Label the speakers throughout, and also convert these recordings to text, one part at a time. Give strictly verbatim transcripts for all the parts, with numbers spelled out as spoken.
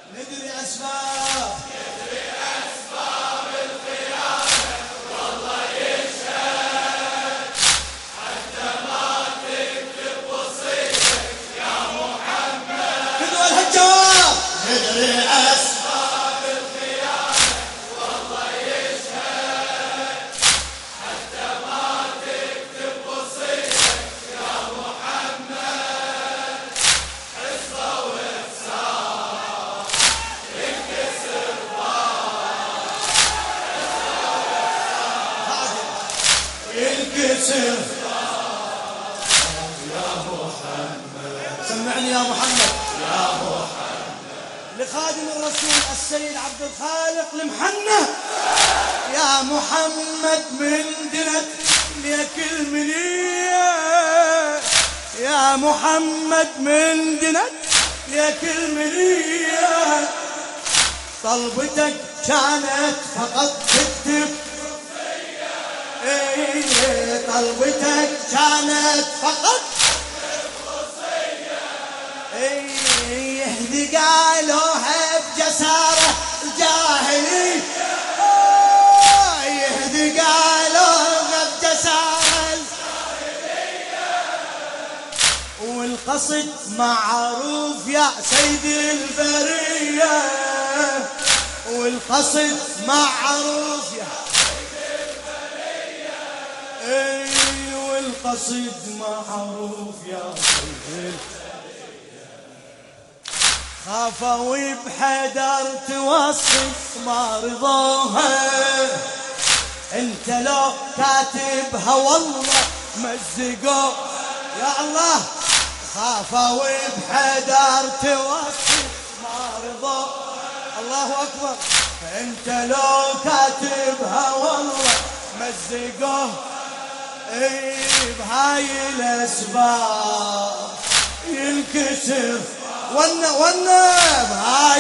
Speaker 1: ندري أسباب
Speaker 2: ندري أسباب الخيانة والله يشهد حتى ما تكتب وصيتك يا محمد.
Speaker 1: خذوا الجواب.
Speaker 2: ندري أسباب الخيانة والله يشهد حتى ما تكتب وصيتك يا محمد. حسبة وحساب ينكسر باب ينكسر يا محمد.
Speaker 1: سمعني يا محمد.
Speaker 2: يا محمد
Speaker 1: لخادم الرسول السيد عبد الخالق المحنة. يا محمد من دنت ليك المنية، يا محمد من دنت ليك المنية. طلبتك كانت فقط تكتب، ايه طلبتك كانت فقط ايه يهدي قالوها بجسارة الجاهلي، آه يهدي قالوها بجسارة الجاهلية. والقصد معروف يا سيد البرية، والقصد معروف يا سيد البرية. اي والقصد معروف يا سيد البرية. خافوا بحدر توصف ما رضوها، انت لو كاتبها والله مزقوا يا الله. خافوا بحدر توصف ما رضوها، الله اكبر. انت لو كاتبها والله مزقوه. اي بهاي الاسباب ينكسر ونا ونا بهاي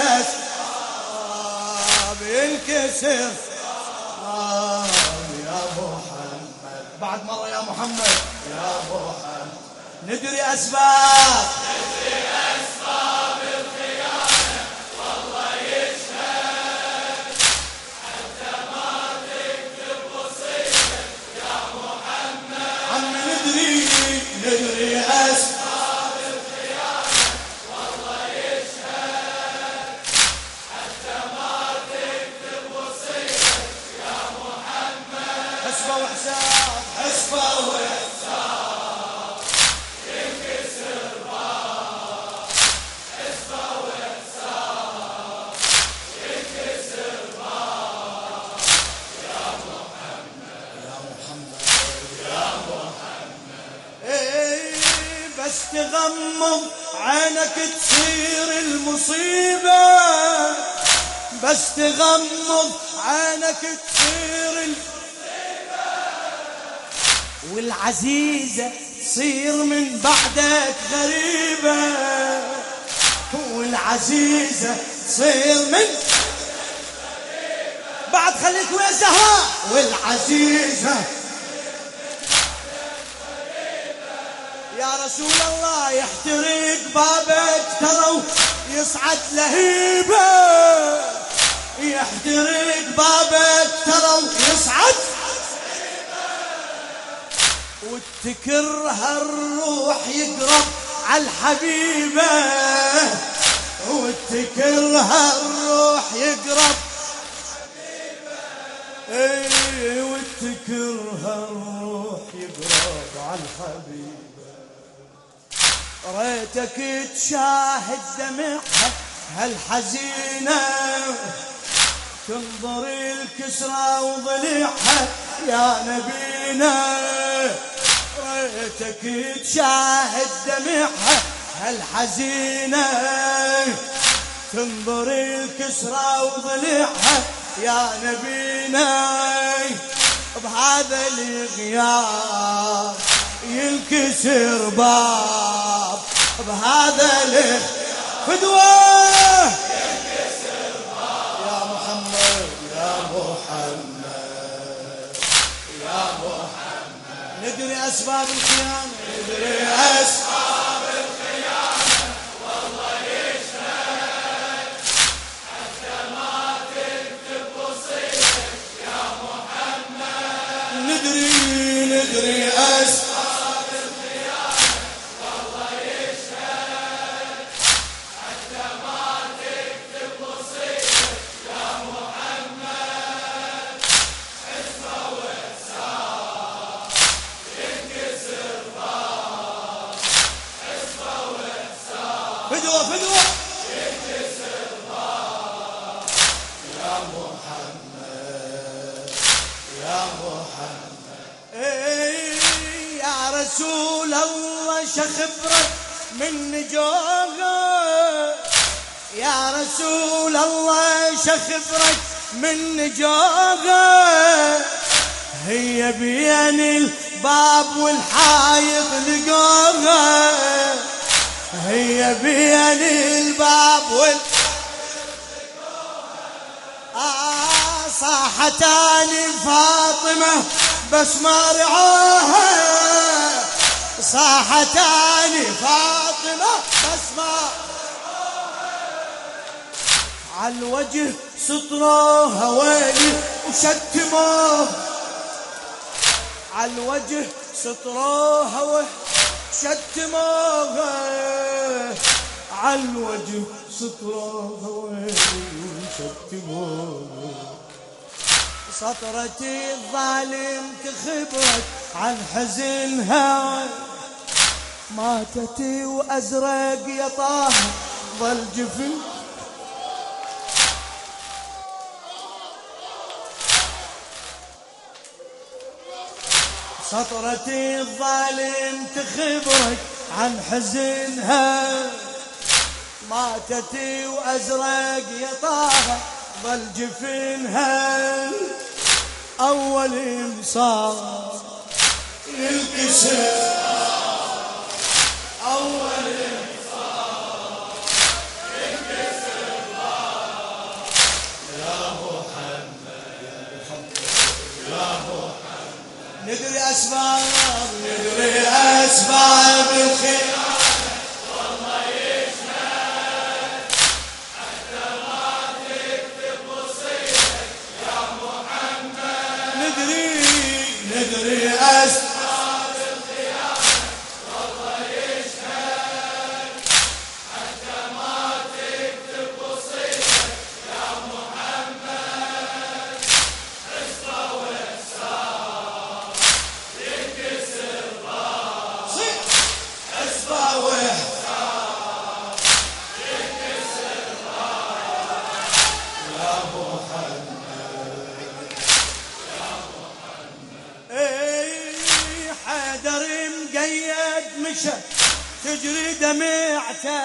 Speaker 1: الاسباب ينكسر آه يا محمد. بعد مرة يا محمد.
Speaker 2: يا محمد
Speaker 1: ندري أسباب
Speaker 2: ندري أسباب الخيانة والله يشهد حتى ما تكتب وصيتك يا محمد.
Speaker 1: عم ندري ندري أسباب
Speaker 2: الخيانة والله يشهد حتى ما تكتب وصيتك يا محمد.
Speaker 1: حسبة وحساب
Speaker 2: حسبة وحساب ينكسر باب حسبة وحساب ينكسر باب يا محمد.
Speaker 1: يا محمد
Speaker 2: يا محمد
Speaker 1: ايه بس تغمض عينك تصير المصيبة، بس تغمض عينك تصير المصيبة. والعزيزة تصير من بعدك غريبة، والعزيزة تصير من بعد خليك ويا الزهراء. والعزيزة يا رسول الله يحترق بابك ترى يصعد لهيبة، يحترق بابك ترى يصعد وتكرها الروح يقرب على الحبيبة، وتكرها الروح يقرب ايه وتكرها الروح يقرب على الحبيبة. ريتك تشاهد دمعها هالحزينة، تنظر الكسرى وضليعها يا نبينا. ريتك تشاهد دمعها هالحزينة، تنظر الكسرى وضليعها يا نبينا. بهذا الغياب ينكسر باب، بهذا الغياب فدوة
Speaker 2: ينكسر باب
Speaker 1: يا محمد.
Speaker 2: يا محمد يا محمد.
Speaker 1: ندري أسباب الخيانة
Speaker 2: ندري أسباب الخيانة والله يشهد
Speaker 1: شخبرك من نجوها يا رسول الله شخبرك من نجوها هي بين الباب والحايط لقوها هي بين الباب والحايط آه صاحتاني فاطمة بس ما رعوها صاحتاني فاطمة بس ما عالوجه سطروها ويلي وشتموها عالوجه سطروها وشتموها عالوجه سطروها ويلي وشتموها سطرتي الظالم تخبرك عن حزنها ماتتي وأزرق يا طه ظل جفن سطرتي الظالم تخبرك عن حزنها ماتتي وأزرق يا طه ظل جفنها أول انصار ينكسر أول انصار ينكسر يا محمد يا محمد ندري أسباب ندري أسباب الخير ندري أسباب الخيانة والله يشهد حتى ما تكتب وصيتك يا محمد حسبة وإحسان ينكسر راسي حسبة وإحسان ينكسر راسي يا محمد حيدر مقيد مشى تجري دمعته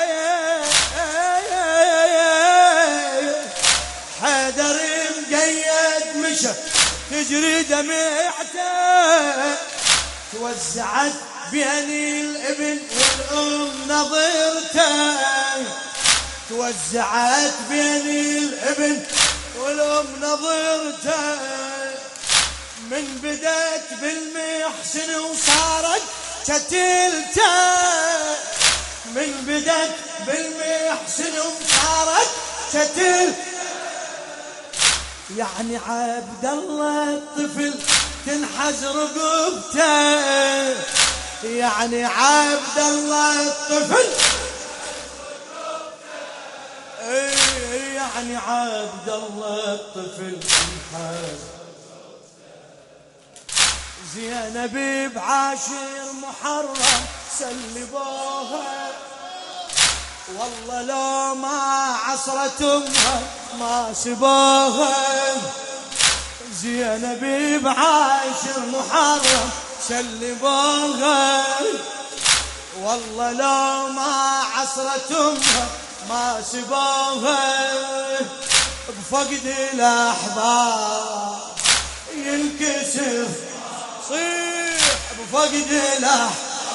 Speaker 1: حيدر مقيد مشى تجري دمعته توزعت بين الابن والام نظرته توزعت بين الابن والام نظرته من بدت بالمحسن وصارت شتلته من بدت بالمحسن وصارت شتل يعني عبد الله الطفل تنحز رقبته يعني عبد الله الطفل يعني عبد الله الطفل تنحز زينب بعاشر محرم سلبوها والله لو ما عصرت امها ما سبوها زينب بعاشر محرم سلبوها والله لو ما عصرت امها ما سبوها بفقد الاحباب ينكسر صيح بفقد له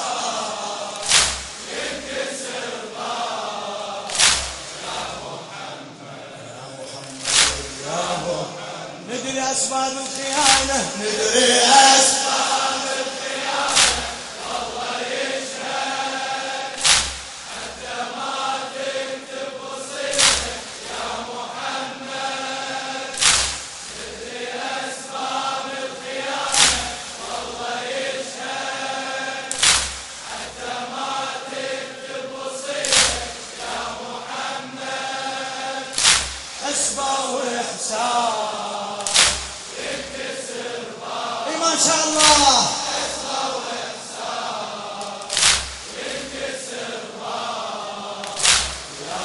Speaker 1: ينكسر باب يا محمد يا محمد يا محمد ندري أسباب الخيانة ندري أسباب الخيانة والله يشهد حتى ما تكتب وصيتك يا محمد ندري أسباب الخيانة حسبة وإحسان ينكسر راسي ما شاء الله حسبة وإحسان ينكسر راسي يا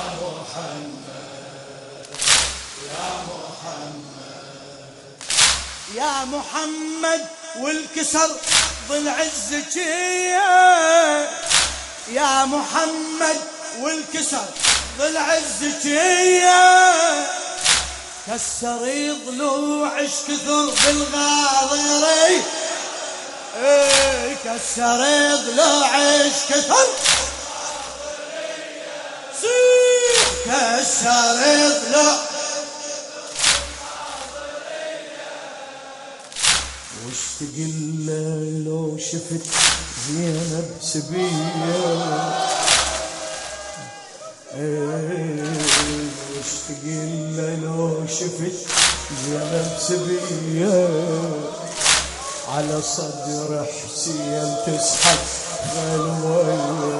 Speaker 1: محمد يا محمد يا محمد والكسر ضلع الزكية يا محمد والكسر ضلع الزكية كسر ضلوعش كثر بالغاضري ايه كسر ضلوعش كثر كسر ضلوع وش تقل لو شفت زينب سبية وش تقل لو شفت زينب سبية على صدر حسين تسحب غلوية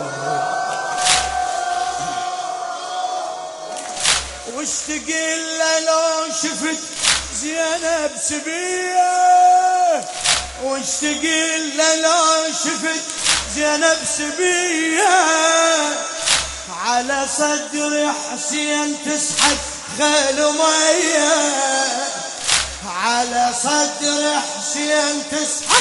Speaker 1: وش تقل لو شفت زينب سبية وش تقل لو شفت زينب سبية على صدر حسين تسحب خيل مية على صدر حسين تسحب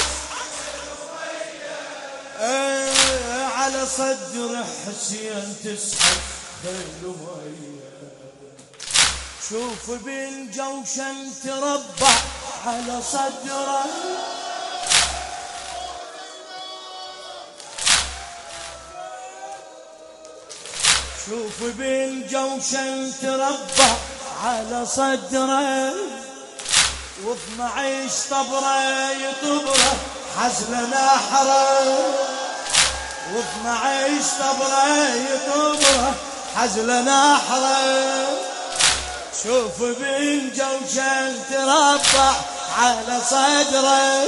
Speaker 1: ايه على صدر حسين تسحب خيل مية شوف بالجوشن تربع على صدره شوف بالجوشن تربع على صدره واثنعش طبره يطبره حزل نحره واثنعش طبره يطبره حزل نحره شوف بالجوشن تربع على صدره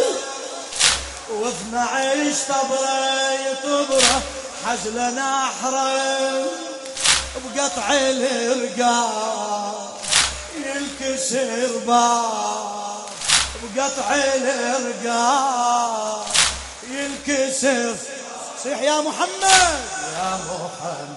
Speaker 1: واثنعش طبره يطبره حزل نحره بقطع الرقاب ينكسر باب بقطع الرقاب ينكسر صيح يا محمد يا محمد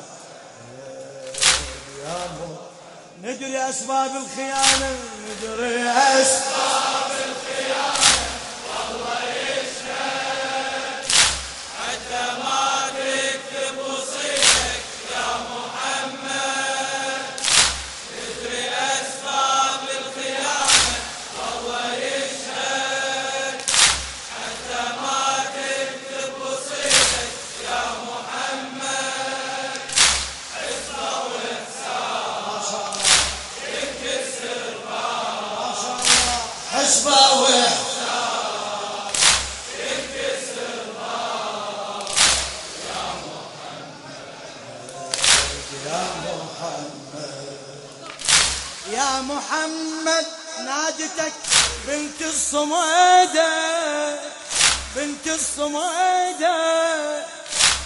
Speaker 1: يا محمد ندري أسباب الخيانة ندري أسباب الخيانة والله يشهد حتى ما تكتب وصيك يا محمد ندري أسباب الخيانة والله يشهد حتى ما تكتب وصيك يا محمد حسبة وإحسان حسبة وإحسان ينكسر باب يا محمد يا محمد يا محمد نادتك بنت الصميدة بنت الصميدة